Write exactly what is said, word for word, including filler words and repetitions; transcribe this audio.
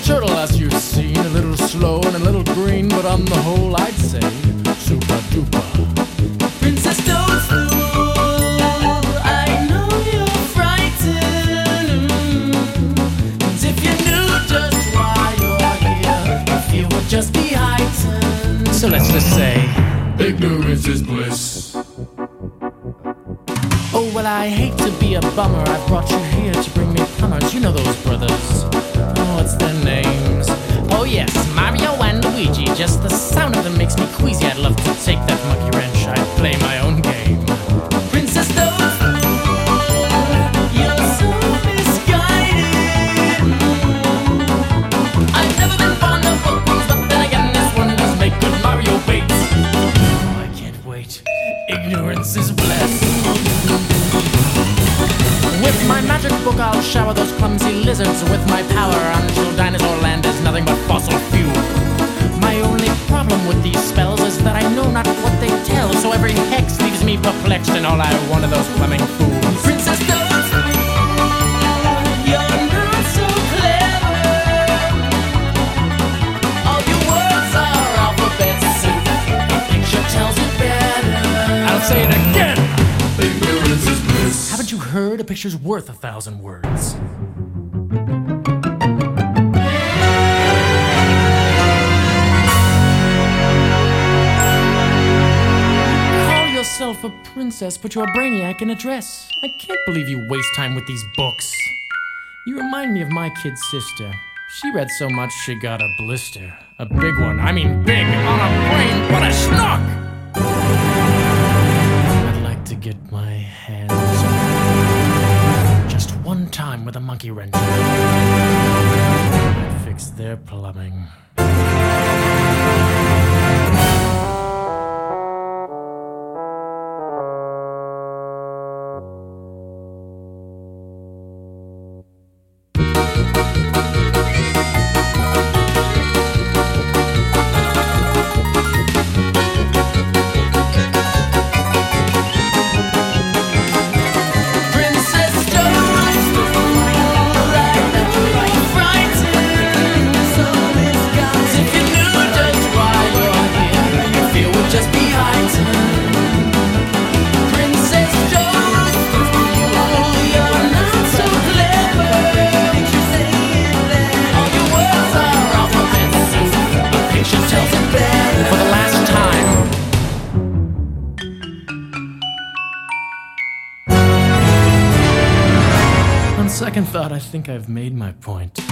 turtle as you've seen, a little slow and a little green, but on the whole I'd say super duper. Princess Toadstool, I know you're frightened. And if you knew just why you're here, if you would just be heightened. So let's just say ignorance is bliss. oh, well, I hate to be a bummer. I've brought you here to bring me plumbers. You know those brothers. Oh, what's their names? Oh, yes, Mario and Luigi. Just the sound of them makes me queasy. I'd love to take that monkey wrench. I'd play my own game. Princess Toadstool, you're so misguided. I've never been fond of bookworms, but then again, this one does make good Mario baits. Oh, I can't wait. Ignorance is bliss. With my magic book, I'll shower those clumsy lizards with my power until Dinosaur Land is nothing but fossil fuel. My only problem with these spells is that I know not what they tell, so every hex leaves me perplexed, and all I want are those plumbing fools. Princess Toadstool, you're not so clever. All your words are alphabets. A picture tells it better. I'll say it again! Ignorance is bliss. Haven't you heard? A picture's worth a thousand words. Call yourself a princess, but you're a brainiac in a dress. I can't believe you waste time with these books. You remind me of my kid sister. She read so much she got a blister. A big one. I mean big on a brain. What a schnock! I'd like to get my hands on just one time with a monkey wrench. I'd fix their plumbing. Princess Toadstool, I know you're frightened. So misguided. If you knew just why you're here, if you would just be heightened. Princess Toadstool, you're not so clever. All your words are alphabets. A picture tells it better. For the last time. On second thought, I think I've made my point.